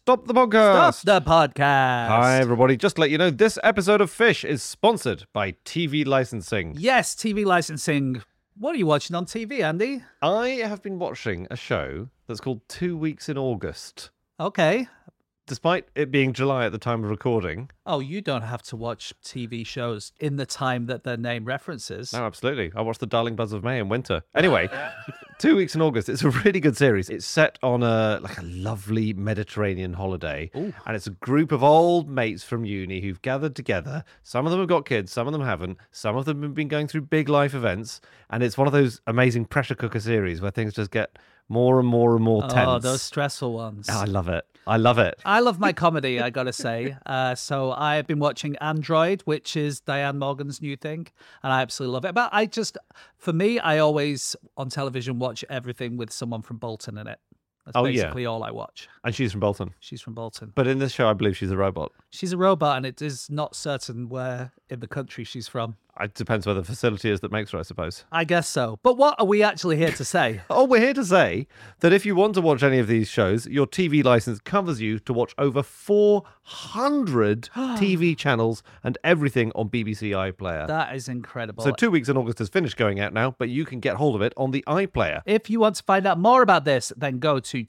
Stop the podcast. Stop the podcast. Hi, everybody. Just to let you know, this episode of Fish is sponsored by TV licensing. Yes, TV licensing. What are you watching on TV, Andy? I have been watching a show that's called 2 Weeks in August. Okay. Despite it being July at the time of recording. Oh, you don't have to watch TV shows in the time that their name references. No, absolutely. I watched The Darling Buzz of May in winter. Anyway, 2 Weeks in August. It's a really good series. It's set on a lovely Mediterranean holiday. Ooh. And it's a group of old mates from uni who've gathered together. Some of them have got kids, some of them haven't. Some of them have been going through big life events. And it's one of those amazing pressure cooker series where things just get more and more and more tense. Oh, those stressful ones. Oh, I love it. I love it. I love my comedy, I gotta say. So I've been watching Android, which is Diane Morgan's new thing, and I absolutely love it. But for me, I always on television watch everything with someone from Bolton in it. That's basically all I watch. And she's from Bolton. She's from Bolton. But in this show, I believe she's a robot. She's a robot, and it is not certain where in the country she's from. It depends where the facility is that makes her, I suppose. I guess so. But what are we actually here to say? Oh, we're here to say that if you want to watch any of these shows, your TV license covers you to watch over 400 TV channels and everything on BBC iPlayer. That is incredible. So 2 Weeks in August has finished going out now, but you can get hold of it on the iPlayer. If you want to find out more about this, then go to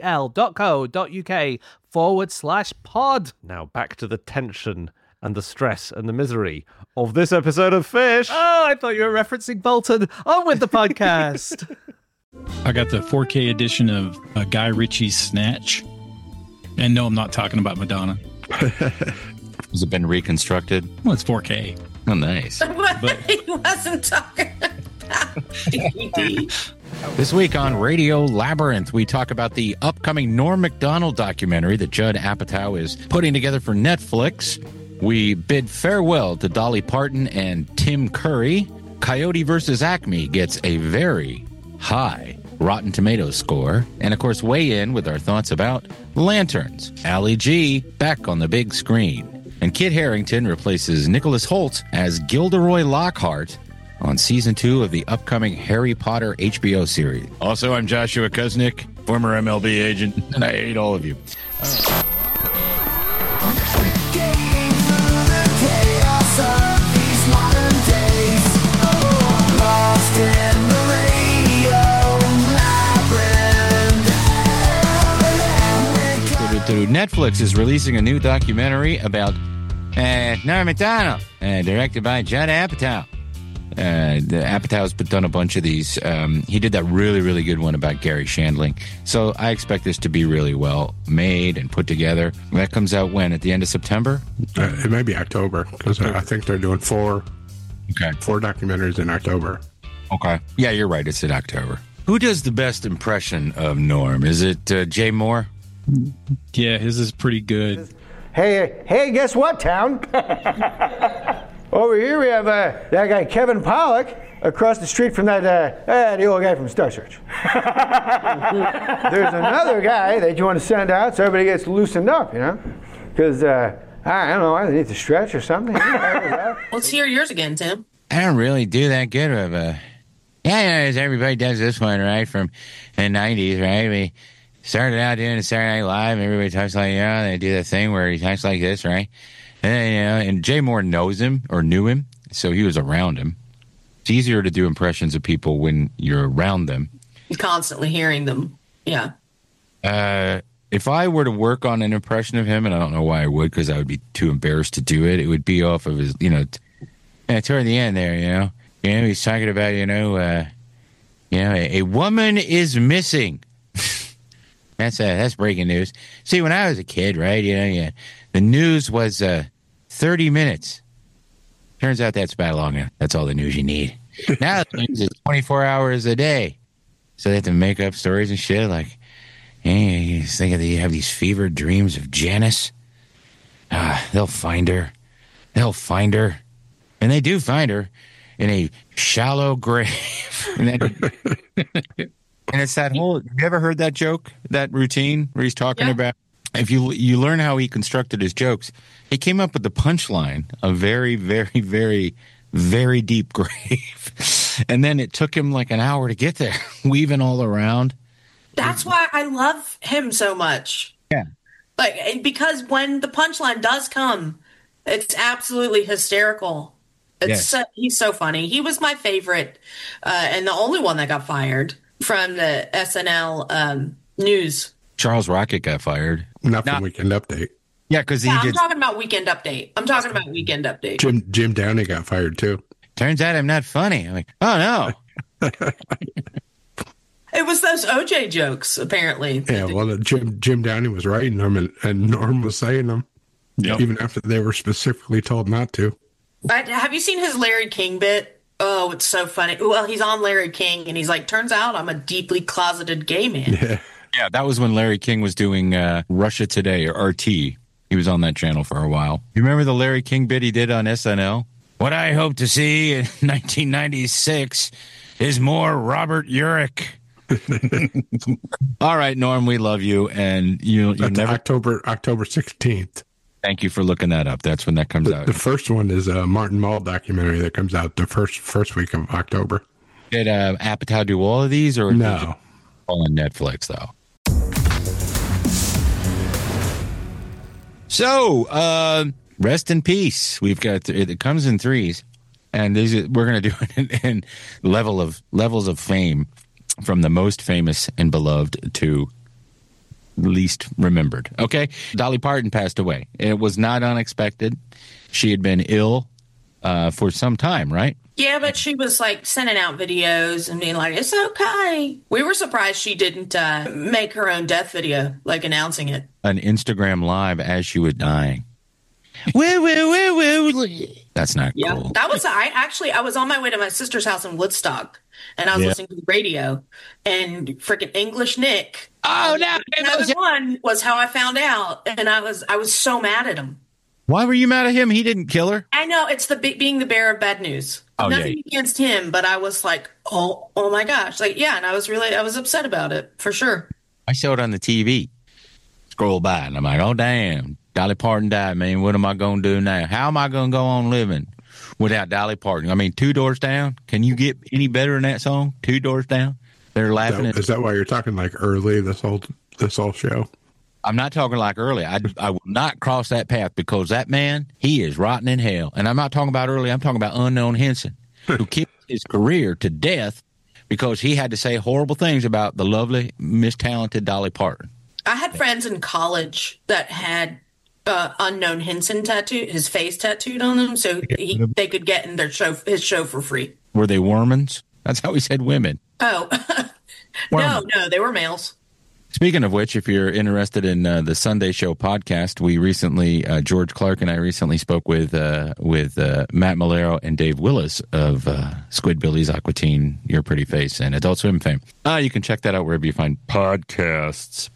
tvl.co.uk/pod. Now back to the tension and the stress and the misery of this episode of Fish. Oh, I thought you were referencing Bolton. On with the podcast. I got the 4K edition of Guy Ritchie's Snatch. And no, I'm not talking about Madonna. Has it been reconstructed? Well, it's 4K. Oh, nice. But he wasn't talking about DVD. This week on Radio Labyrinth, we talk about the upcoming Norm Macdonald documentary that Judd Apatow is putting together for Netflix. We bid farewell to Dolly Parton and Tim Curry. Coyote vs. Acme gets a very high Rotten Tomatoes score. And, of course, weigh in with our thoughts about Lanterns. Ali G back on the big screen. And Kit Harington replaces Nicholas Hoult as Gilderoy Lockhart on Season 2 of the upcoming Harry Potter HBO series. Also, I'm Joshua Kuznick, former MLB agent, and I hate all of you. Netflix is releasing a new documentary about Norm Macdonald, directed by Judd Apatow. The Apatow's done a bunch of these. He did that really, really good one about Gary Shandling. So I expect this to be really well made and put together. That comes out when? At the end of September? It may be October, because I think they're doing four documentaries in October. Okay. Yeah, you're right. It's in October. Who does the best impression of Norm? Is it Jay Moore? Yeah, his is pretty good. Hey, guess what, town? Over here we have that guy Kevin Pollak across the street from the old guy from Star Search. There's another guy that you want to send out so everybody gets loosened up, because I don't know, I need to stretch or something. Let's hear yours again, Tim. I don't really do that good of a... everybody does this one, right, from the 90s, right? We started out doing a Saturday Night Live, everybody talks like, they do that thing where he talks like this, right? And Jay Moore knows him, or knew him, so he was around him. It's easier to do impressions of people when you're around them. Constantly hearing them, yeah. If I were to work on an impression of him, and I don't know why I would, because I would be too embarrassed to do it, it would be off of his, toward the end there, he's talking about, a woman is missing. That's breaking news. See, when I was a kid, right, the news was 30 minutes. Turns out that's about long enough. That's all the news you need. Now the news is 24 hours a day. So they have to make up stories and shit like, hey, you think you have these fevered dreams of Janice? They'll find her. They'll find her. And they do find her in a shallow grave. And it's that whole, have you ever heard that joke, that routine where he's talking about, if you learn how he constructed his jokes, he came up with the punchline, a very, very, very, very deep grave. And then it took him like an hour to get there, weaving all around. That's why I love him so much. Yeah. Like, because when the punchline does come, it's absolutely hysterical. He's so funny. He was my favorite, and the only one that got fired from the SNL news. Charles Rocket got fired. Not from Weekend Update. Yeah, because I'm talking about Weekend Update. Jim Downey got fired too. Turns out I'm not funny. I'm like, oh no. It was those OJ jokes, apparently. Yeah, well, Jim Downey was writing them, and Norm was saying them, even after they were specifically told not to. Have you seen his Larry King bit? Oh, it's so funny. Well, he's on Larry King, and he's like, turns out I'm a deeply closeted gay man. Yeah, that was when Larry King was doing Russia Today, or RT. He was on that channel for a while. You remember the Larry King bit he did on SNL? What I hope to see in 1996 is more Robert Urich. All right, Norm, we love you, and you never October 16th. Thank you for looking that up. That's when that comes out. The first one is a Martin Mull documentary that comes out the first week of October. Did Apatow do all of these, or no? All on Netflix, though. So, rest in peace. We've got it comes in threes, and we're going to do it in levels of fame, from the most famous and beloved to least remembered. Okay, Dolly Parton passed away. It was not unexpected. She had been ill for some time, right? Yeah, but she was like sending out videos and being like, "It's okay." We were surprised she didn't make her own death video, like announcing it. An Instagram live as she was dying. Woo. That's not cool. That was I was on my way to my sister's house in Woodstock, and I was listening to the radio, and freaking English Nick. Oh no! Another one was how I found out, and I was so mad at him. Why were you mad at him? He didn't kill her. I know, it's being the bearer of bad news. Nothing against him, but I was like, oh my gosh, like and I was upset about it for sure. I saw it on the TV. Scroll by, and I'm like, oh damn, Dolly Parton died, man. What am I gonna do now? How am I gonna go on living without Dolly Parton? I mean, 2 Doors Down. Can you get any better than that song? 2 Doors Down. They're laughing. Is that why you're talking like early this whole show? I'm not talking like early. I will not cross that path, because that man, he is rotten in hell. And I'm not talking about early. I'm talking about Unknown Henson, who kicked his career to death because he had to say horrible things about the lovely, mistalented Dolly Parton. I had friends in college that had Unknown Henson tattooed, his face tattooed on them, so they could get in his show for free. Were they Wormans? That's how he said women. Oh, no, they were males. Speaking of which, if you're interested in the Sunday Show podcast, we recently, George Clark and I recently spoke with Matt Malero and Dave Willis of Squidbillies, Aqua Teen, Your Pretty Face, and Adult Swim fame. You can check that out wherever you find podcasts.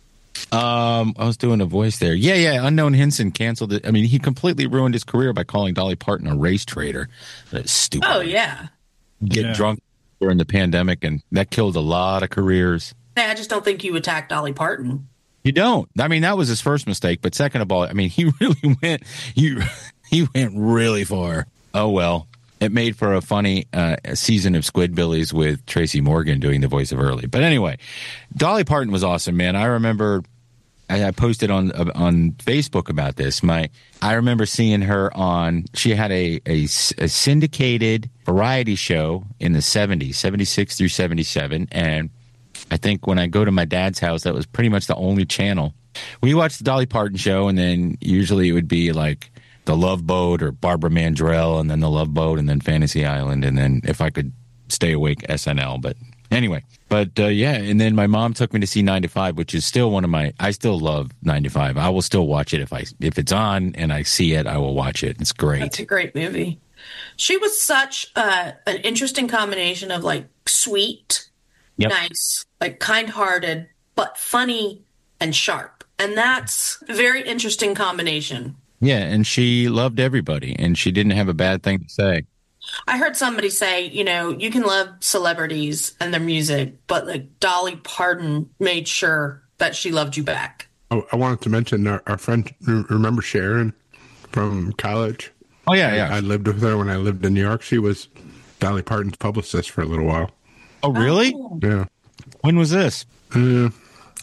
I was doing a voice there. Yeah. Unknown Henson canceled it. I mean, he completely ruined his career by calling Dolly Parton a race traitor. That's stupid. Oh, yeah. Get drunk during the pandemic, and that killed a lot of careers. I just don't think you attack Dolly Parton. You don't. I mean, that was his first mistake. But second of all, I mean, he really went. He went really far. Oh well, it made for a funny season of Squidbillies with Tracy Morgan doing the voice of Early. But anyway, Dolly Parton was awesome, man. I remember I posted on Facebook about this. I remember seeing her on. She had a syndicated variety show in the 70s, 76 through 77, and I think when I go to my dad's house, that was pretty much the only channel. We watched the Dolly Parton show, and then usually it would be like The Love Boat or Barbara Mandrell, and then The Love Boat, and then Fantasy Island, and then if I could stay awake, SNL. But anyway, and then my mom took me to see 9 to 5, which is still I still love 9 to 5. I will still watch it if it's on and I see it, I will watch it. It's great. That's a great movie. She was such an interesting combination of like sweet, nice, like kind-hearted, but funny and sharp. And that's a very interesting combination. Yeah, and she loved everybody, and she didn't have a bad thing to say. I heard somebody say, you can love celebrities and their music, but like Dolly Parton made sure that she loved you back. Oh, I wanted to mention our friend, remember Sharon from college? Oh, yeah. I lived with her when I lived in New York. She was Dolly Parton's publicist for a little while. Oh, really? Yeah. When was this? It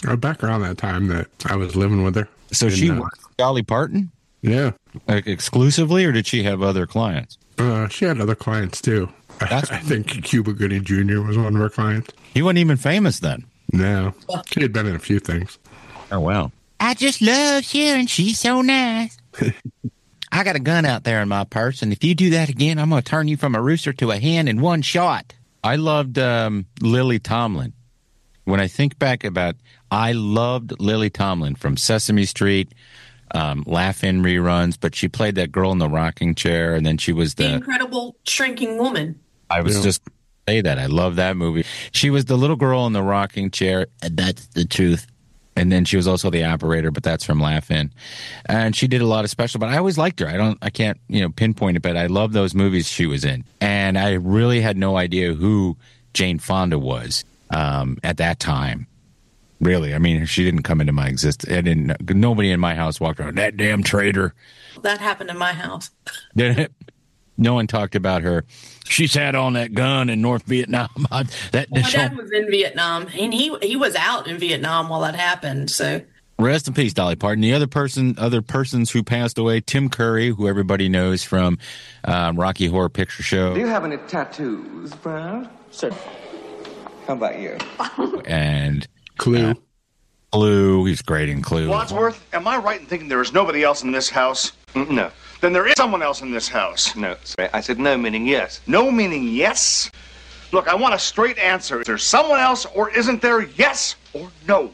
Back around that time that I was living with her. So she worked for Dolly Parton? Yeah. Like exclusively, or did she have other clients? She had other clients, too. I think Cuba Gooding Jr. was one of her clients. He wasn't even famous then. No. He had been in a few things. Oh, wow. I just love Sharon. She's so nice. I got a gun out there in my purse, and if you do that again, I'm going to turn you from a rooster to a hen in one shot. I loved Lily Tomlin. When I think back I loved Lily Tomlin from Sesame Street, Laugh-In reruns, but she played that girl in the rocking chair, and then she was the Incredible Shrinking Woman. I was just say that. I love that movie. She was the little girl in the rocking chair, and that's the truth. And then she was also the operator, but that's from Laugh-In. And she did a lot of special, but I always liked her. I can't, pinpoint it, but I love those movies she was in. And I really had no idea who Jane Fonda was at that time. Really. I mean, she didn't come into my existence. Nobody in my house walked around, that damn traitor. That happened in my house. Did it? No one talked about her. She's had on that gun in North Vietnam. My dad was in Vietnam, and he was out in Vietnam while that happened. So rest in peace, Dolly Parton. The other persons who passed away, Tim Curry, who everybody knows from Rocky Horror Picture Show. Do you have any tattoos, Brad? Sir. How about you? And Clue. Clue. He's great in Clue. Wadsworth, am I right in thinking there is nobody else in this house? No. Then there is someone else in this house. No, sorry. I said no, meaning yes. No meaning yes? Look, I want a straight answer. Is there someone else, or isn't there? Yes or no?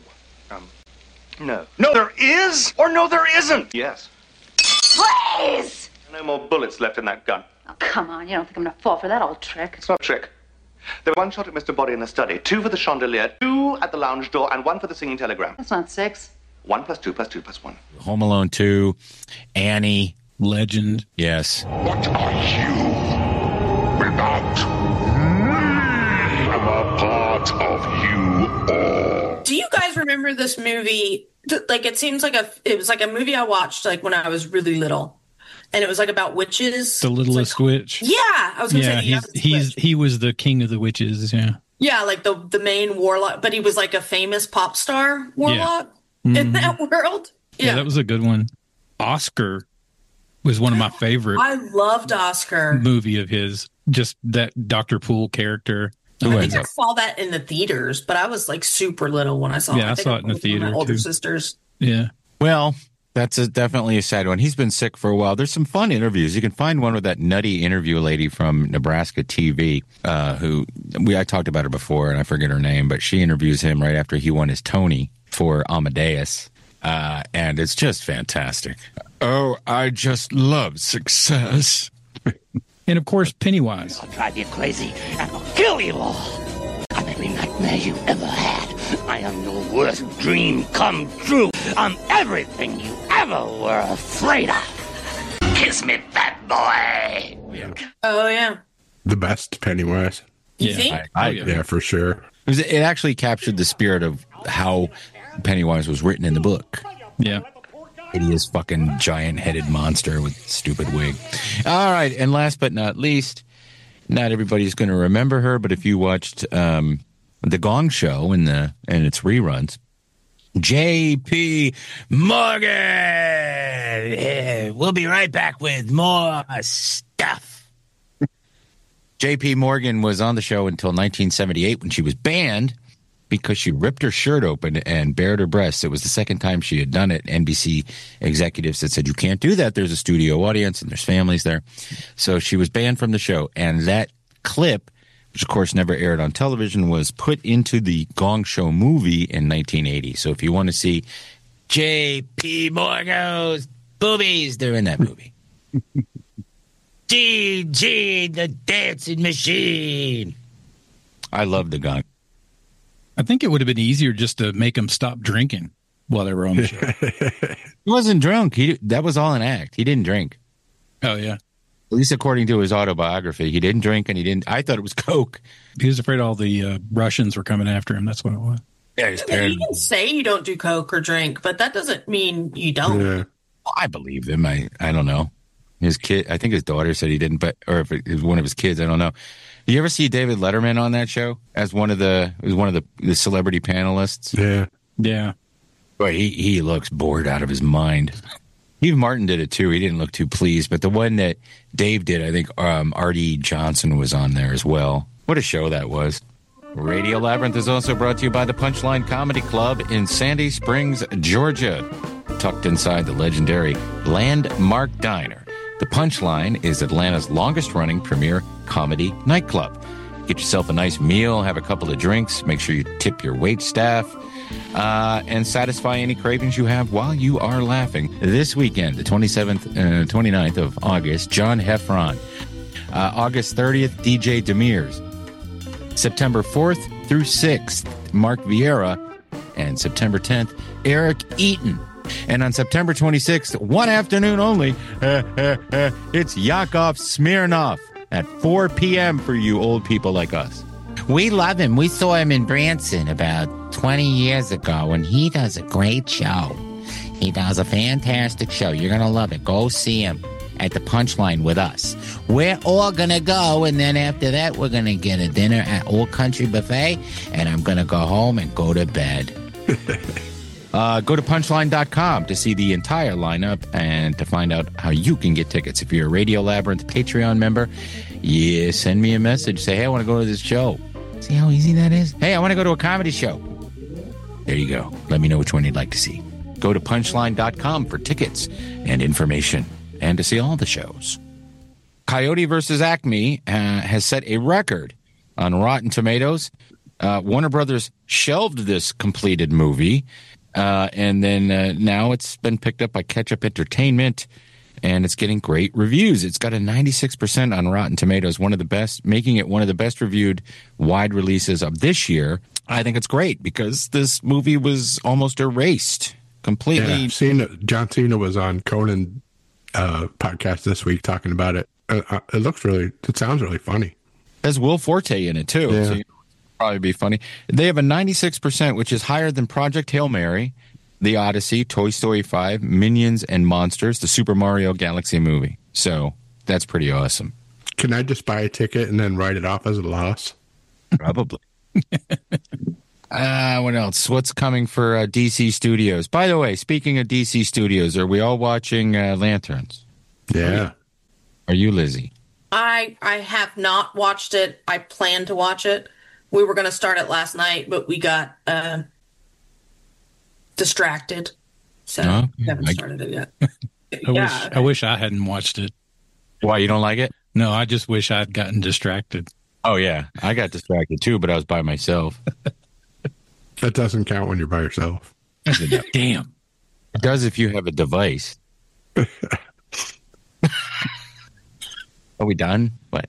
No. No, there is, or no, there isn't? Yes. Please! No more bullets left in that gun. Oh, come on. You don't think I'm going to fall for that old trick? It's not a trick. There were 1 shot at Mr. Body in the study, 2 for the chandelier, 2 at the lounge door, and 1 for the singing telegram. That's not 6. 1 + 2 + 2 + 1. Home Alone 2, Annie. Legend. Yes. What are you without me? I'm a part of you all. Do you guys remember this movie? Like, it seems like it was like a movie I watched like when I was really little, and it was like about witches. The Littlest Witch. Yeah, I was going to say he was the king of the witches. Yeah. Yeah, like the main warlock, but he was like a famous pop star warlock in that world. Yeah, that was a good one. Oscar was one of my favorite. I loved Oscar. Movie of his. Just that Dr. Poole character. I think I saw that in the theaters, but I was like super little when I saw it. Yeah, I saw it in the theater. My older sisters. Yeah. Well, that's definitely a sad one. He's been sick for a while. There's some fun interviews. You can find one with that nutty interview lady from Nebraska TV, who I talked about her before, and I forget her name, but she interviews him right after he won his Tony for Amadeus. And it's just fantastic. Oh, I just love success. And of course, Pennywise. I'll drive you crazy and I'll kill you all. I'm every nightmare you ever had. I am your worst dream come true. I'm everything you ever were afraid of. Kiss me, fat boy. Oh, yeah. The best Pennywise. You think? Yeah, for sure. It actually captured the spirit of how Pennywise was written in the book. Yeah. Hideous fucking giant-headed monster with stupid wig. All right, and last but not least, not everybody's going to remember her, but if you watched The Gong Show and its reruns, J.P. Morgan! We'll be right back with more stuff. J.P. Morgan was on the show until 1978 when she was banned because she ripped her shirt open and bared her breasts. It was the second time she had done it. NBC executives had said, you can't do that. There's a studio audience and there's families there. So she was banned from the show. And that clip, which of course never aired on television, was put into the Gong Show movie in 1980. So if you want to see J.P. Morgan's boobies, they're in that movie. G.G. the Dancing Machine. I love the Gong. I think it would have been easier just to make them stop drinking while they were on the show. He wasn't drunk. That was all an act. He didn't drink. Oh, yeah. At least according to his autobiography. He didn't drink and he didn't. I thought it was Coke. He was afraid all the Russians were coming after him. That's what it was. Yeah, you can say you don't do Coke or drink, but that doesn't mean you don't. Yeah. Well, I believe him. I don't know. His kid, I think his daughter said he didn't, or if it was one of his kids, I don't know. Do you ever see David Letterman on that show as one of the celebrity panelists? Yeah. Yeah. Boy, he looks bored out of his mind. Steve Martin did it too. He didn't look too pleased. But the one that Dave did, I think R.D. Johnson was on there as well. What a show that was. Radio Labyrinth is also brought to you by the Punchline Comedy Club in Sandy Springs, Georgia. Tucked inside the legendary Landmark Diner. The Punchline is Atlanta's longest-running premier comedy nightclub. Get yourself a nice meal, have a couple of drinks, make sure you tip your wait staff, and satisfy any cravings you have while you are laughing. This weekend, the 29th of August, John Heffron. August 30th, DJ Demirs. September 4th through 6th, Mark Vieira. And September 10th, Eric Eaton. And on September 26th, one afternoon only, it's Yakov Smirnoff at 4 p.m. for you old people like us. We love him. We saw him in Branson about 20 years ago, and he does a great show. He does a fantastic show. You're going to love it. Go see him at the Punchline with us. We're all going to go, and then after that, we're going to get a dinner at Old Country Buffet, and I'm going to go home and go to bed. Go to punchline.com to see the entire lineup and to find out how you can get tickets. If you're a Radio Labyrinth Patreon member, send me a message. Say, hey, I want to go to this show. See how easy that is? Hey, I want to go to a comedy show. There you go. Let me know which one you'd like to see. Go to punchline.com for tickets and information and to see all the shows. Coyote vs. Acme has set a record on Rotten Tomatoes. Warner Brothers shelved this completed movie. And then now it's been picked up by Ketchup Entertainment, and it's getting great reviews. It's got a 96% on Rotten Tomatoes, one of the best, making it one of the best reviewed wide releases of this year. I think it's great because this movie was almost erased completely. Yeah, I've seen it. John Cena was on Conan podcast this week talking about it. It sounds really funny. There's Will Forte in it too. Yeah. So probably be funny. They have a 96%, which is higher than Project Hail Mary, The Odyssey, Toy Story 5, Minions and Monsters, the Super Mario Galaxy movie. So that's pretty awesome. Can I just buy a ticket and then write it off as a loss? Probably. What else? What's coming for DC Studios? By the way, speaking of DC Studios, are we all watching Lanterns? Yeah. Are you, Lizzie? I have not watched it. I plan to watch it. We were going to start it last night, but we got distracted. So we haven't started it yet. I wish I hadn't watched it. Why, you don't like it? No, I just wish I'd gotten distracted. Oh, yeah. I got distracted too, but I was by myself. That doesn't count when you're by yourself. Damn. It does if you have a device. Are we done? What?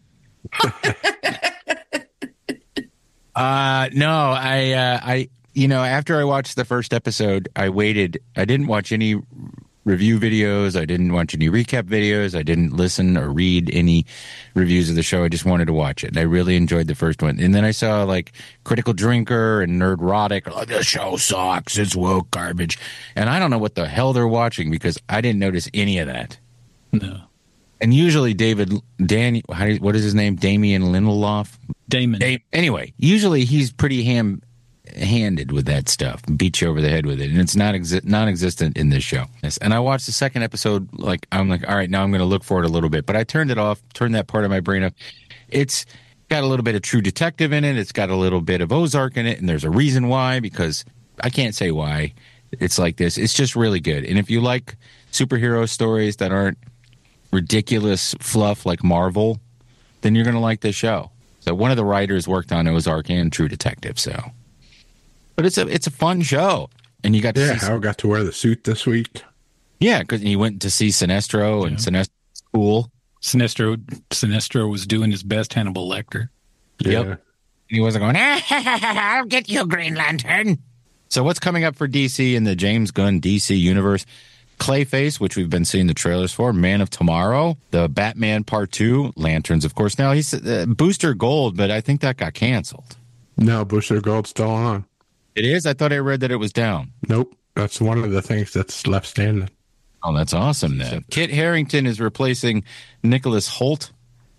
No, I after I watched the first episode, I waited. I didn't watch any review videos. I didn't watch any recap videos. I didn't listen or read any reviews of the show. I just wanted to watch it. And I really enjoyed the first one. And then I saw like Critical Drinker and Nerdrotic. Oh, the show sucks. It's woke garbage. And I don't know what the hell they're watching because I didn't notice any of that. No. And usually what is his name? Damien Lindelof? Damon. Anyway, usually he's pretty ham-handed with that stuff, beat you over the head with it, and it's non-existent in this show. And I watched the second episode, I'm like, all right, now I'm going to look for it a little bit. But I turned it off, turned that part of my brain off. It's got a little bit of True Detective in it. It's got a little bit of Ozark in it, and there's a reason why, because I can't say why it's like this. It's just really good. And if you like superhero stories that aren't ridiculous fluff like Marvel, then you're going to like this show. So one of the writers worked on Ozark and True Detective. So, but it's a fun show, and you got to see. Hal got to wear the suit this week. Yeah, because he went to see Sinestro, and Sinestro's cool. Sinestro was doing his best Hannibal Lecter. Yeah. Yep. He wasn't going, I'll get you, Green Lantern. So what's coming up for DC in the James Gunn DC universe? Clayface, which we've been seeing the trailers for, Man of Tomorrow, the Batman Part 2, Lanterns, of course. Now, he's Booster Gold, but I think that got canceled. No, Booster Gold's still on. It is? I thought I read that it was down. Nope. That's one of the things that's left standing. Oh, that's awesome, then. Kit Harington is replacing Nicholas Hoult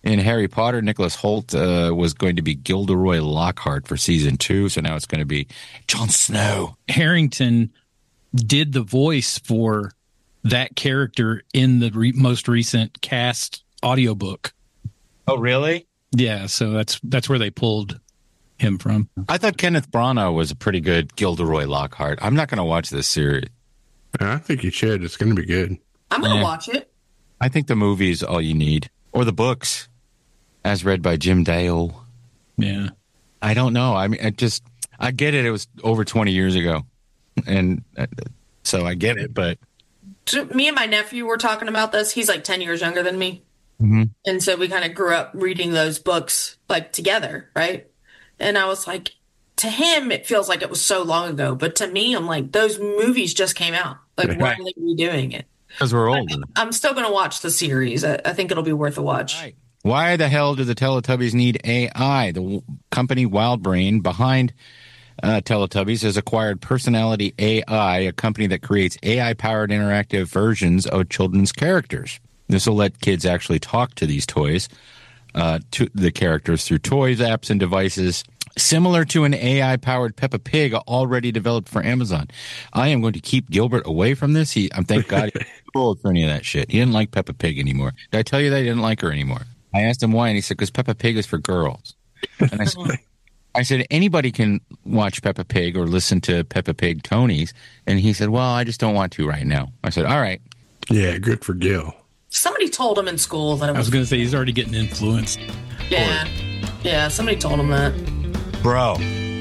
In Harry Potter, Nicholas Hoult was going to be Gilderoy Lockhart for season 2, so now it's going to be Jon Snow. Harrington did the voice for that character in the most recent cast audiobook. Oh, really? Yeah, so that's where they pulled him from. I thought Kenneth Branagh was a pretty good Gilderoy Lockhart. I'm not going to watch this series. I think you should. It's going to be good. I'm going to watch it. I think the movie is all you need. Or the books, as read by Jim Dale. Yeah. I don't know. I mean, I get it. It was over 20 years ago. And so I get it, but. So me and my nephew were talking about this. He's like 10 years younger than me. Mm-hmm. And so we kind of grew up reading those books like together, right? And I was like, to him, it feels like it was so long ago. But to me, I'm like, those movies just came out. Like, why are they redoing it? Because we're older. I'm still going to watch the series. I think it'll be worth a watch. Right. Why the hell do the Teletubbies need AI? The company WildBrain behind Teletubbies has acquired Personality AI, a company that creates AI-powered interactive versions of children's characters. This will let kids actually talk to these toys, to the characters through toys, apps, and devices, similar to an AI-powered Peppa Pig already developed for Amazon. I am going to keep Gilbert away from this. Thank God he's too old for any of that shit. He didn't like Peppa Pig anymore. Did I tell you that he didn't like her anymore? I asked him why, and he said, because Peppa Pig is for girls. And I said, anybody can watch Peppa Pig or listen to Peppa Pig Tonys. And he said, well, I just don't want to right now. I said, all right. Yeah, good for Gil. Somebody told him in school that it was. I was going to say, he's already getting influenced. Yeah. Yeah, somebody told him that. Bro.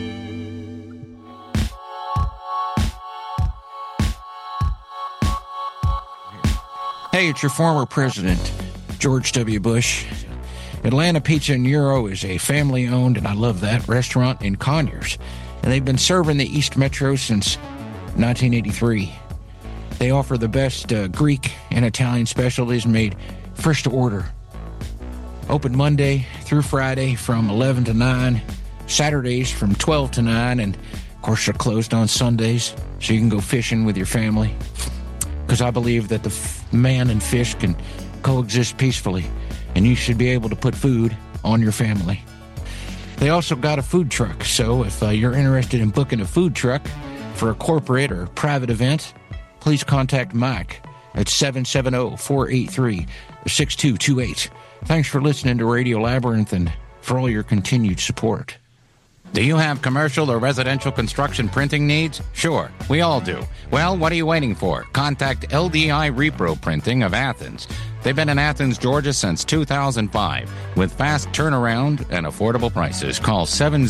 Hey, it's your former president, George W. Bush. Atlanta Pizza and Euro is a family-owned, and I love that, restaurant in Conyers. And they've been serving the East Metro since 1983. They offer the best Greek and Italian specialties made fresh to order. Open Monday through Friday from 11 to 9, Saturdays from 12 to 9, and of course they're closed on Sundays, so you can go fishing with your family. Because I believe that the man and fish can coexist peacefully, and you should be able to put food on your family. They also got a food truck, so if you're interested in booking a food truck for a corporate or private event, please contact Mike at 770-483-6228. Thanks for listening to Radio Labyrinth and for all your continued support. Do you have commercial or residential construction printing needs? Sure, we all do. Well, what are you waiting for? Contact LDI Repro Printing of Athens. They've been in Athens, Georgia since 2005 with fast turnaround and affordable prices. Call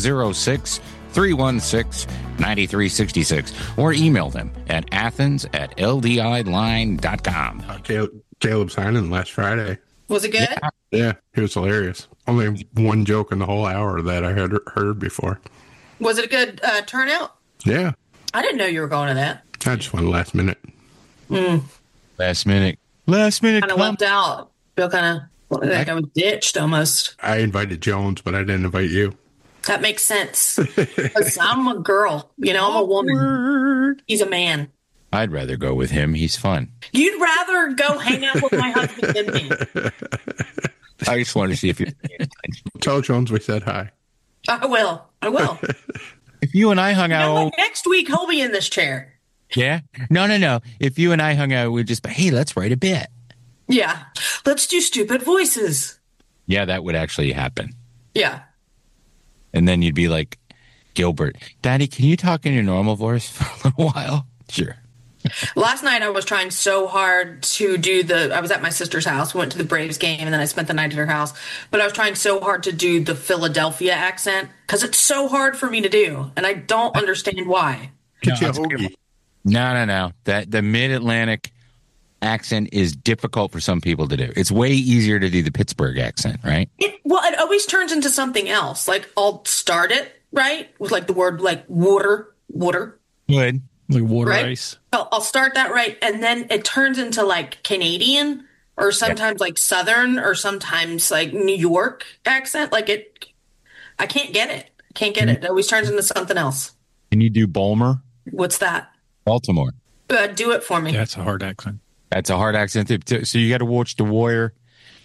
706-316-9366 or email them at athens@ldiline.com. Caleb signing last Friday. Was it good? Yeah, he was hilarious. Only one joke in the whole hour that I had heard before. Was it a good turnout? Yeah. I didn't know you were going to that. I just went last minute. Last minute. Kind of left out. Feel kind of like I was ditched almost. I invited Jones, but I didn't invite you. That makes sense. 'Cause I'm a girl. I'm a woman. He's a man. I'd rather go with him. He's fun. You'd rather go hang out with my husband than me. I just wanted to see if you... Tell Jones we said hi. I will. If you and I hung out... next week, he'll be in this chair. Yeah? No. If you and I hung out, we'd just be, hey, let's write a bit. Yeah. Let's do stupid voices. Yeah, that would actually happen. Yeah. And then you'd be like, Gilbert, Daddy, can you talk in your normal voice for a little while? Sure. Last night I was trying so hard to do I was at my sister's house, went to the Braves game, and then I spent the night at her house. But I was trying so hard to do the Philadelphia accent because it's so hard for me to do, and I don't understand why. No. That the Mid-Atlantic accent is difficult for some people to do. It's way easier to do the Pittsburgh accent, right? It always turns into something else. Like I'll start it right with like the word like water. Good. Like water right? ice. I'll start that right, and then it turns into like Canadian, or sometimes like Southern, or sometimes like New York accent. Like I can't get it. It always turns into something else. Can you do Bulmer? What's that? Baltimore. Do it for me. That's a hard accent. That's a hard accent. So you got to watch The Wire.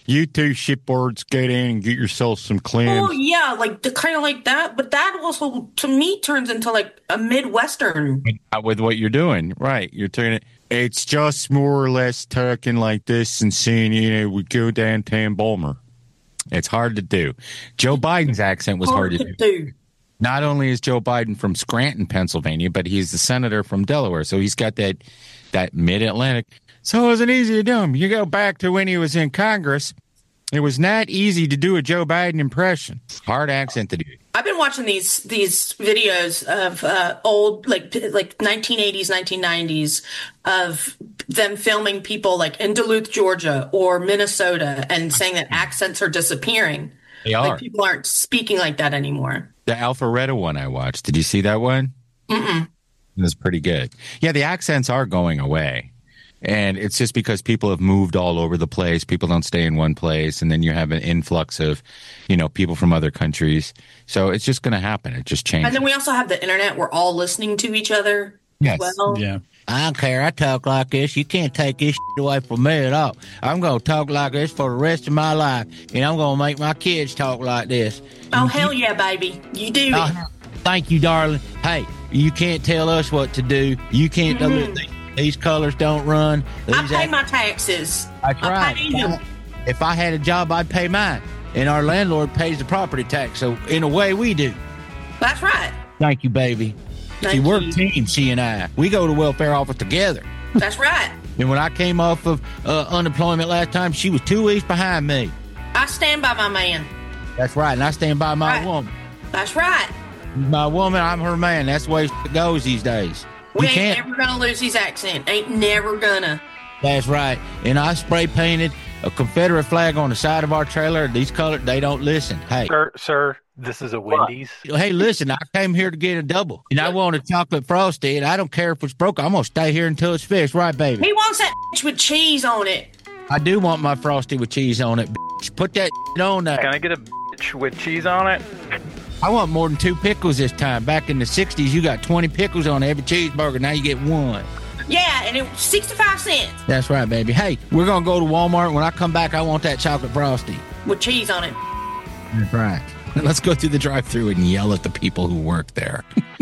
You two shitboards get in and get yourself some clams. Oh yeah, like the kind of like that. But that also, to me, turns into like a Midwestern. With what you're doing, right? You're turning it. It's just more or less talking like this and saying, we go downtown Balmer. It's hard to do. Joe Biden's accent was hard to do. Not only is Joe Biden from Scranton, Pennsylvania, but he's the senator from Delaware. So he's got that mid-Atlantic. So it wasn't easy to do him. You go back to when he was in Congress, it was not easy to do a Joe Biden impression. Hard accent to do. I've been watching these videos of old like 1980s, 1990s of them filming people like in Duluth, Georgia or Minnesota and saying that accents are disappearing. They are. Like people aren't speaking like that anymore. The Alpharetta one I watched. Did you see that one? Mm-mm. It was pretty good. Yeah, the accents are going away. And it's just because people have moved all over the place. People don't stay in one place. And then you have an influx of, people from other countries. So it's just going to happen. It just changes. And then we also have the internet. We're all listening to each other. Yes. Well. Yeah. I don't care. I talk like this. You can't take this shit away from me at all. I'm going to talk like this for the rest of my life. And I'm going to make my kids talk like this. Oh, hell yeah, baby. You do it. Thank you, darling. Hey, you can't tell us what to do. You can't These colors don't run. I pay my taxes. That's right. If I had a job, I'd pay mine. And our landlord pays the property tax. So, in a way, we do. That's right. Thank you, baby. See, we're a team, she and I. We go to welfare office together. That's right. And when I came off of unemployment last time, she was 2 weeks behind me. I stand by my man. That's right. And I stand by my woman. That's right. My woman, I'm her man. That's the way it goes these days. We ain't never gonna lose his accent. Ain't never gonna. That's right. And I spray painted a Confederate flag on the side of our trailer. These colors, they don't listen. Hey. Sir, this is a Wendy's. Hey, listen, I came here to get a double. And I want a chocolate frosty, and I don't care if it's broke. I'm going to stay here until it's fixed. Right, baby? He wants that with cheese on it. I do want my frosty with cheese on it. Put that on there. Can I get a with cheese on it? I want more than 2 pickles this time. Back in the 60s, you got 20 pickles on every cheeseburger. Now you get 1. Yeah, and it was 65 cents. That's right, baby. Hey, we're going to go to Walmart. When I come back, I want that chocolate frosty. With cheese on it. That's right. Let's go through the drive-thru and yell at the people who work there.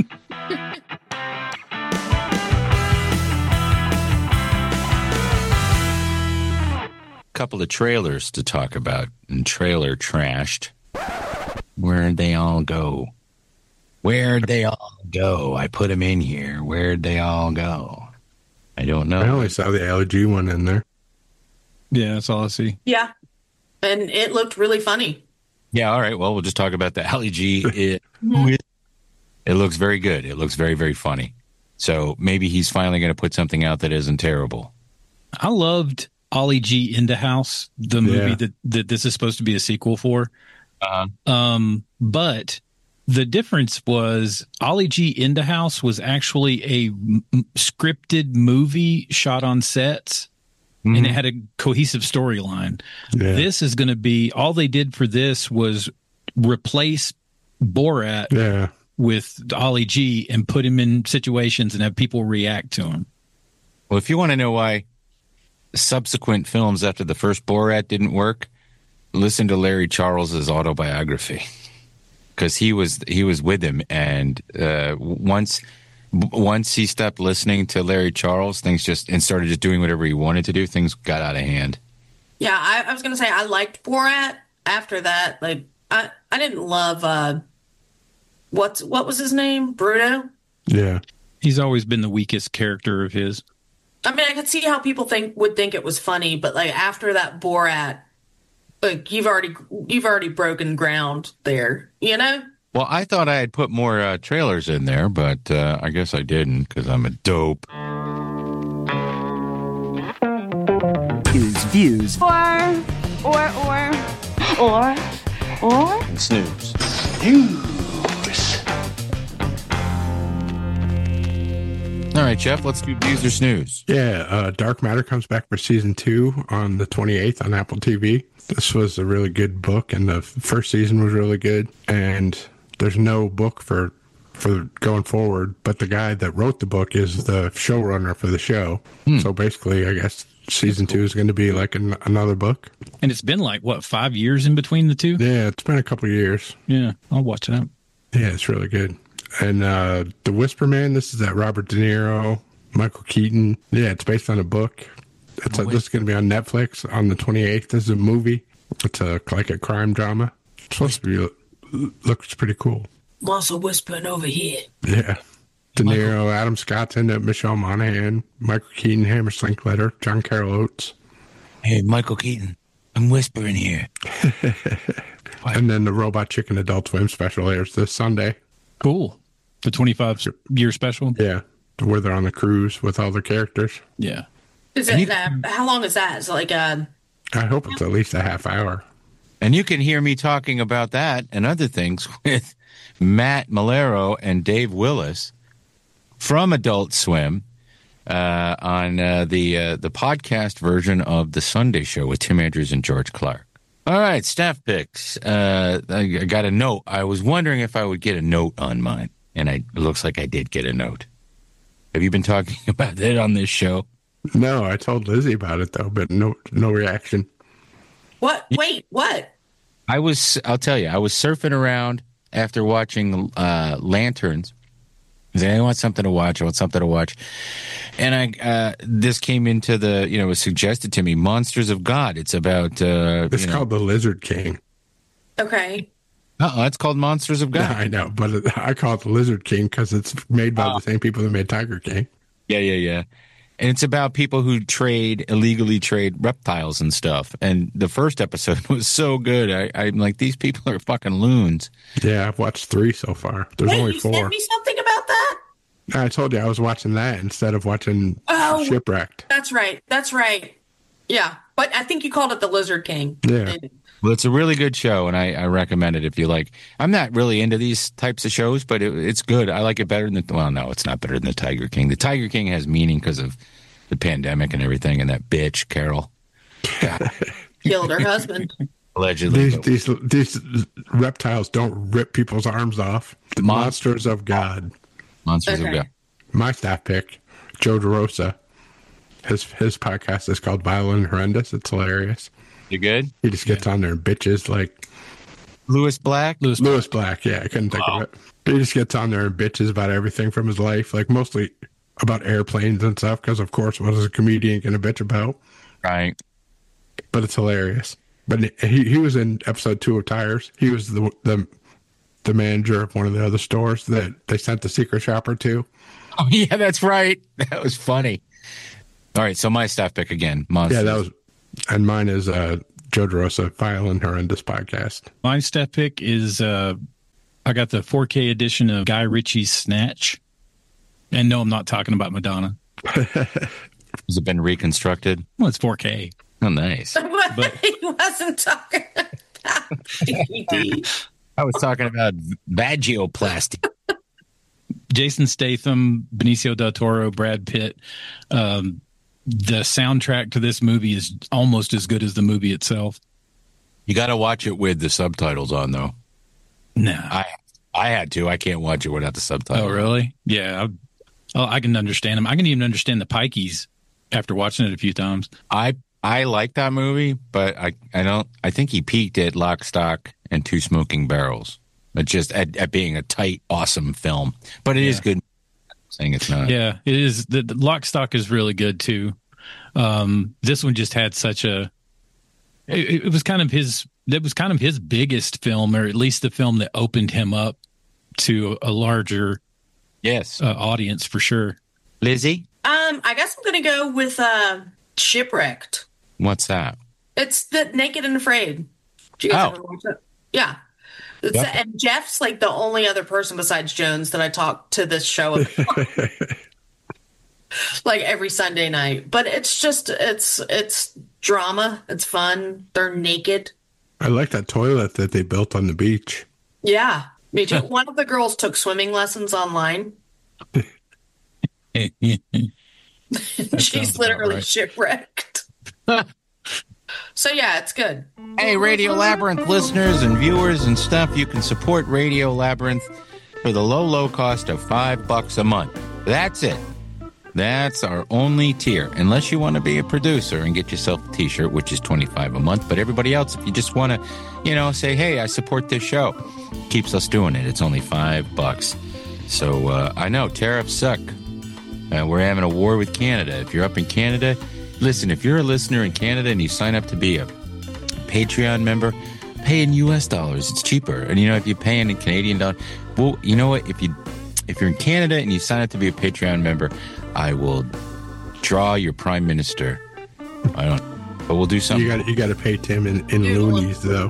Couple of trailers to talk about, and trailer trashed. Where'd they all go? Where'd they all go? I put them in here. Where'd they all go? I don't know. I only saw the LG one in there. Yeah, that's all I see. Yeah. And it looked really funny. Yeah, all right. Well, we'll just talk about the Ali G. It looks very good. It looks very, very funny. So maybe he's finally going to put something out that isn't terrible. I loved Ollie G. in the House, the movie that this is supposed to be a sequel for. But the difference was Ollie G. in the House was actually a scripted movie shot on sets. And it had a cohesive storyline. Yeah. This is going to be, all they did for this was replace Borat with Ollie G and put him in situations and have people react to him. Well, if you want to know why subsequent films after the first Borat didn't work, listen to Larry Charles's autobiography, because he was with him, and once he stopped listening to Larry Charles, things and started just doing whatever he wanted to do, things got out of hand. Yeah, I was gonna say I liked Borat. After that, like I didn't love what was his name? Bruno? Yeah. He's always been the weakest character of his. I mean, I could see how people would think it was funny, but like after that Borat, like you've already broken ground there, you know? Well, I thought I had put more trailers in there, but I guess I didn't because I'm a dope. Views. Or. And snooze. All right, Jeff, let's do views or snooze. Yeah, Dark Matter comes back for season 2 on the 28th on Apple TV. This was a really good book, and the first season was really good. And there's no book for for going forward, but the guy that wrote the book is the showrunner for the show. So basically, I guess season 2 is going to be like another book. And it's been like, what, 5 years in between the two? Yeah, it's been a couple of years. Yeah, I'll watch that. Yeah, it's really good. And The Whisper Man, this is that Robert De Niro, Michael Keaton. Yeah, it's based on a book. This is going to be on Netflix on the 28th. This is a movie. It's like a crime drama. It's supposed to be, looks pretty cool. Also whispering over here. Yeah. De Niro, Adam Scott's in it, Michelle Monaghan, Michael Keaton, Hammer Linkletter, John Carroll Oates. Hey, Michael Keaton, I'm whispering here. And then the Robot Chicken Adult Swim special airs this Sunday. Cool. The 25-year special? Yeah. Where they're on the cruise with all their characters. Yeah. Is it how long is that? Is it like I hope it's at least a half hour. And you can hear me talking about that and other things with Matt Malero and Dave Willis from Adult Swim on the podcast version of The Sunday Show with Tim Andrews and George Clark. All right, staff picks. I got a note. I was wondering if I would get a note on mine, and it looks like I did get a note. Have you been talking about it on this show? No, I told Lizzie about it, though, but no reaction. What? Wait, what? I'll tell you, I was surfing around after watching Lanterns. I want something to watch. And this came into it was suggested to me, Monsters of God. It's about... it's called The Lizard King. Okay. It's called Monsters of God. Yeah, I know, but I call it The Lizard King because it's made by the same people that made Tiger King. Yeah. And it's about people who illegally trade reptiles and stuff. And the first episode was so good. I'm like, these people are fucking loons. Yeah, I've watched 3 so far. There's only 4. You sent me something about that? I told you I was watching that instead of watching Shipwrecked. That's right. Yeah, but I think you called it The Lizard King. Yeah. Well, it's a really good show, and I recommend it if you like. I'm not really into these types of shows, but it's good. I like it better than no, it's not better than The Tiger King. The Tiger King has meaning because of the pandemic and everything, and that bitch, Carol. Killed her husband. Allegedly. These reptiles don't rip people's arms off. The Monsters of God. Monsters of God. My staff pick, Joe DeRosa. His podcast is called Violent and Horrendous. It's hilarious. You good? He just gets on there and bitches like Lewis Black. Lewis Black. Yeah, I couldn't think of it. He just gets on there and bitches about everything from his life, like mostly about airplanes and stuff. Because of course, what is a comedian going to bitch about? Right. But it's hilarious. But he was in episode 2 of Tires. He was the manager of one of the other stores that they sent the secret shopper to. Oh yeah, that's right. That was funny. All right, so my staff pick again. Monsters. Yeah, that was, and mine is Joe DeRosa, Violent Horrendous podcast. My staff pick is I got the 4K edition of Guy Ritchie's Snatch, and no, I'm not talking about Madonna. Has it been reconstructed? Well, it's 4K. Oh, nice. But he wasn't talking about DVD. I was talking about vagioplasty. Jason Statham, Benicio del Toro, Brad Pitt. The soundtrack to this movie is almost as good as the movie itself. You got to watch it with the subtitles on, though. No. I had to. I can't watch it without the subtitles. Oh, really? Yeah. I can understand them. I can even understand the Pikeys after watching it a few times. I like that movie, but I think he peaked at Lock, Stock, and Two Smoking Barrels. But just at being a tight, awesome film. But it is good. I'm saying it's not. Yeah, it is. The Lock, Stock is really good too. This one just had such a. It was kind of his. That was kind of his biggest film, or at least the film that opened him up to a larger, audience for sure. Lizzie, I guess I'm going to go with Shipwrecked. What's that? It's the Naked and Afraid. Did you guys ever watch it? Yeah. And Jeff's like the only other person besides Jones that I talk to this show about. Like every Sunday night. But it's just it's drama. It's fun. They're naked. I like that toilet that they built on the beach. Yeah, me too. One of the girls took swimming lessons online. She's literally shipwrecked. So yeah, it's good. Hey, Radio Labyrinth listeners and viewers and stuff, you can support Radio Labyrinth for the low cost of $5 a month. That's it. That's our only tier. Unless you want to be a producer and get yourself a t-shirt, which is $25 a month. But everybody else, if you just want to, say, hey, I support this show, keeps us doing it. It's only $5. So I know tariffs suck. We're having a war with Canada. If you're up in Canada, listen, if you're a listener in Canada and you sign up to be a Patreon member, pay in US dollars. It's cheaper. And if you pay in Canadian dollars, well, you know what? If you're in Canada and you sign up to be a Patreon member, I will draw your prime minister. But we'll do something. You got to pay Tim in loonies though.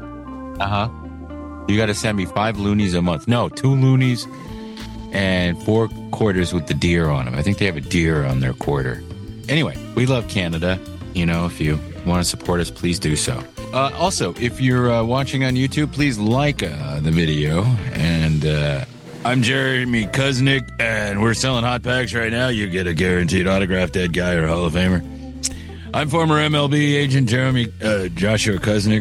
You got to send me 5 loonies a month. No, 2 loonies and 4 quarters with the deer on them. I think they have a deer on their quarter. Anyway, we love Canada. If you want to support us, please do so. Also, if you're watching on YouTube, please like the video. And I'm Jeremy Kuznick, and we're selling hot packs right now. You get a guaranteed autographed dead guy or Hall of Famer. I'm former MLB agent Joshua Kuznick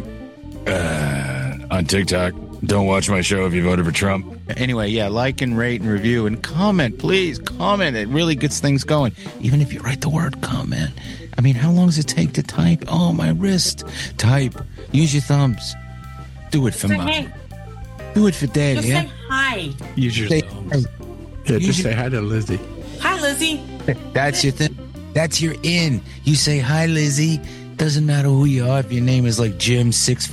on TikTok. Don't watch my show if you voted for Trump. Anyway, like and rate and review and comment. Please comment. It really gets things going. Even if you write the word comment. I mean, how long does it take to type? Oh, my wrist. Type. Use your thumbs. Do it for Mom. Do it for Dad, Just say hi. Use your thumbs. Yeah, just say hi to Lizzie. Hi, Lizzie. That's your thing. That's your in. You say hi, Lizzie. Doesn't matter who you are. If your name is like Jim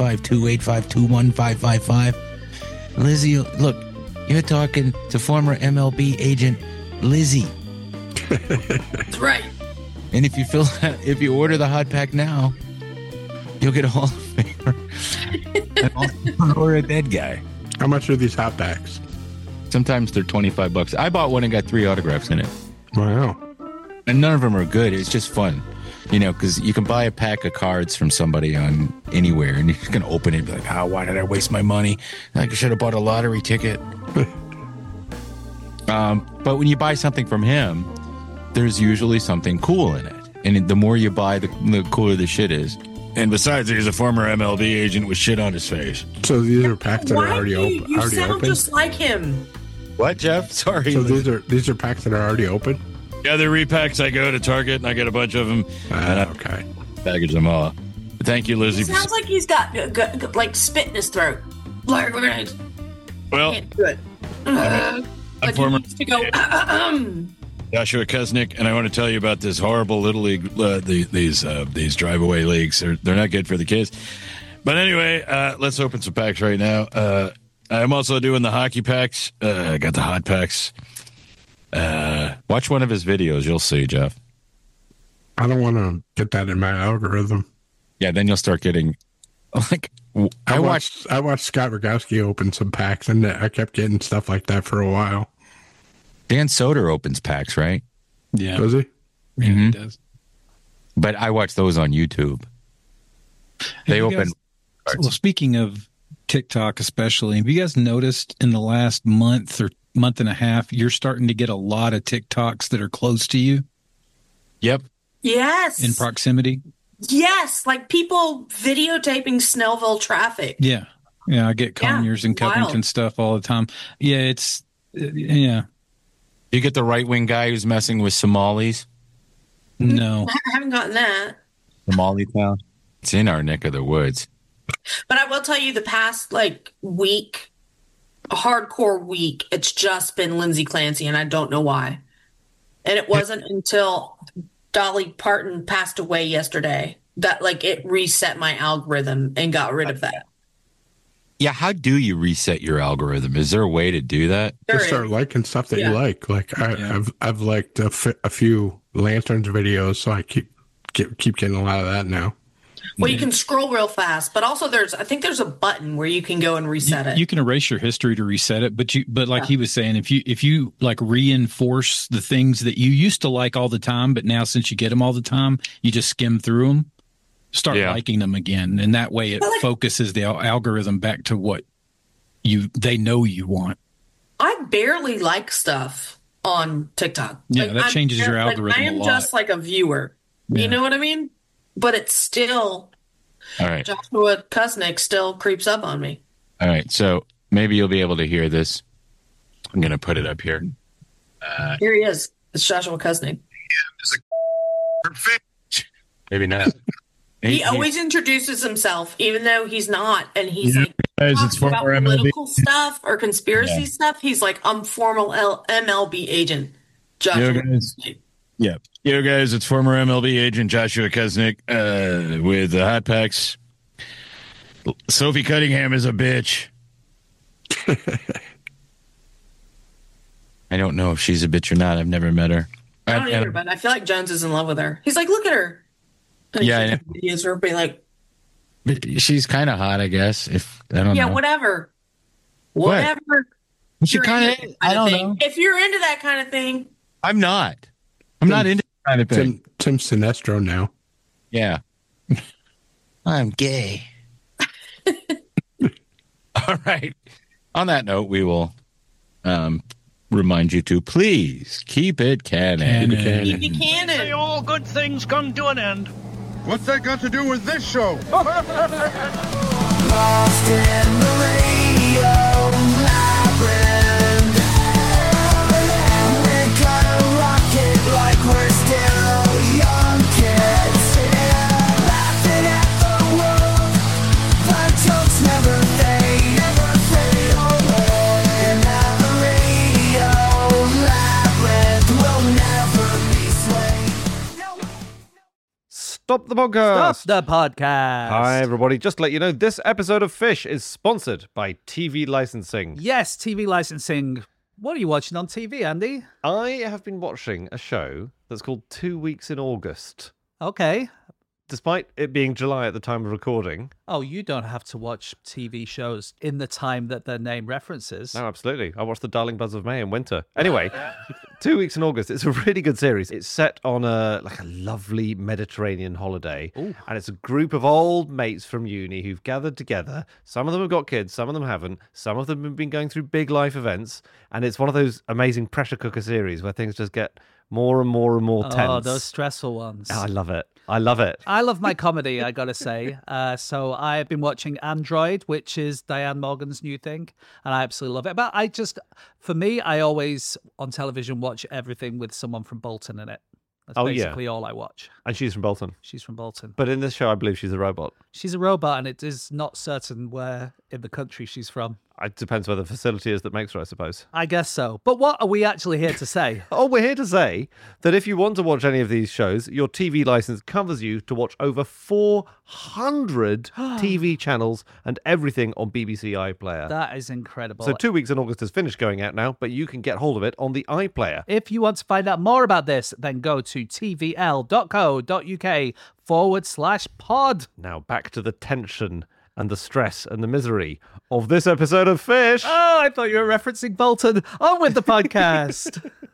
652-852-1555. Lizzie, look, you're talking to former MLB agent Lizzie. That's right. And if you order the hot pack now, you'll get a Hall of Famer or a dead guy. How much are these hot packs? Sometimes they're $25. I bought one and got 3 autographs in it. Wow. And none of them are good. It's just fun. Because you can buy a pack of cards from somebody on anywhere, and you're going to open it and be like, why did I waste my money? I should have bought a lottery ticket. But when you buy something from him, there's usually something cool in it. And the more you buy, the cooler the shit is. And besides, he's a former MLB agent with shit on his face. So these are packs that are already open. You sound just like him. What, Jeff? Sorry. So these are packs that are already open? Yeah, they're repacks. I go to Target and I get a bunch of them. Okay. Package them all. Thank you, Lizzie. It sounds like he's got like spit in his throat. Well, can't do it. I'm former he needs to go. Joshua Kuznick, and I want to tell you about this horrible little league. These drive-away leagues. They're not good for the kids. But anyway, let's open some packs right now. I'm also doing the hockey packs. I got the hot packs. Watch one of his videos. You'll see, Jeff. I don't want to get that in my algorithm. Yeah, then you'll start getting I watched Scott Rogowski open some packs, and I kept getting stuff like that for a while. Dan Soder opens packs, right? Yeah. Does he? Yeah, he does. But I watch those on YouTube. They open. Well, speaking of TikTok especially, have you guys noticed in the last month or month and a half, you're starting to get a lot of TikToks that are close to you? Yep. Yes. In proximity? Yes. Like people videotaping Snellville traffic. Yeah. Yeah. I get Conyers and Covington stuff all the time. Yeah. It's, yeah. You get the right-wing guy who's messing with Somalis? No. I haven't gotten that. Somali town? It's in our neck of the woods. But I will tell you the past week, a hardcore week, it's just been Lindsay Clancy, and I don't know why. And it wasn't until Dolly Parton passed away yesterday that it reset my algorithm and got rid of that. Yeah, how do you reset your algorithm? Is there a way to do that? Just start liking stuff that you like. I've liked a few Lanterns videos, so I keep getting a lot of that now. Well, you can scroll real fast, but also I think there's a button where you can go and reset it. You can erase your history to reset it, but like he was saying, if you reinforce the things that you used to like all the time, but now since you get them all the time, you just skim through them, start liking them again, and that way it focuses the algorithm back to what they know you want. I barely like stuff on TikTok. Yeah, that changes your algorithm I am a lot. just like a viewer. Yeah. You know what I mean? But it's still, all right. Joshua Kuznick still creeps up on me. All right, so maybe you'll be able to hear this. I'm going to put it up here. Here he is. It's Joshua Kuznick. Maybe not. He always introduces himself, even though he's not, and he's like Guys, talks it's former about MLB. political stuff or conspiracy stuff. He's like, I'm former MLB agent Joshua. Kuznick. Yeah. Yo, guys, it's former MLB agent Joshua Kuznick with the Hot Packs. Sophie Cunningham is a bitch. I don't know if she's a bitch or not. I've never met her. I don't either, but I feel like Jones is in love with her. He's like, look at her. And Yeah, he is her being like, she's kind of hot, I guess. If I don't yeah, know. whatever. What? Whatever. She You're kind into of. that I don't thing. know. If you're into that kind of thing, I'm not. I'm not into that kind of thing. Tim Sinestro now. Yeah. I'm gay. All right. On that note, we will remind you to please keep it canon. keep it canon. May all good things come to an end. What's that got to do with this show? Lost in the radio labyrinth. We're gonna rock it like we're still young kids. Laughing at the world, the jokes never fade. In the radio labyrinth, we'll never be swayed. Stop the podcast. Stop the podcast. Hi, everybody. Just to let you know, this episode of Fish is sponsored by TV Licensing. Yes, TV licensing. What are you watching on TV, Andy? I have been watching a show that's called 2 Weeks in August. Okay. Despite it being July at the time of recording. Oh, you don't have to watch TV shows in the time that their name references. No, absolutely. I watched The Darling Buds of May in winter. Anyway, 2 Weeks in August. It's a really good series. It's set on a lovely Mediterranean holiday. Ooh. And it's a group of old mates from uni who've gathered together. Some of them have got kids, some of them haven't. Some of them have been going through big life events. And it's one of those amazing pressure cooker series where things just get more and more and more tense. Oh, those stressful ones. Oh, I love it. I love it. I love my comedy, I gotta say. So I've been watching Android, which is Diane Morgan's new thing, and I absolutely love it. But for me, I always on television watch everything with someone from Bolton in it. That's basically all I watch. And she's from Bolton. She's from Bolton. But in this show, I believe she's a robot. She's a robot, and it is not certain where in the country she's from. It depends where the facility is that makes her, I suppose. I guess so. But what are we actually here to say? Oh, we're here to say that if you want to watch any of these shows, your TV license covers you to watch over 400 TV channels and everything on BBC iPlayer. That is incredible. So 2 Weeks in August has finished going out now, but you can get hold of it on the iPlayer. If you want to find out more about this, then go to tvl.co.uk/pod. Now back to the tension and the stress and the misery of this episode of Fish. Oh, I thought you were referencing Bolton. On with the podcast.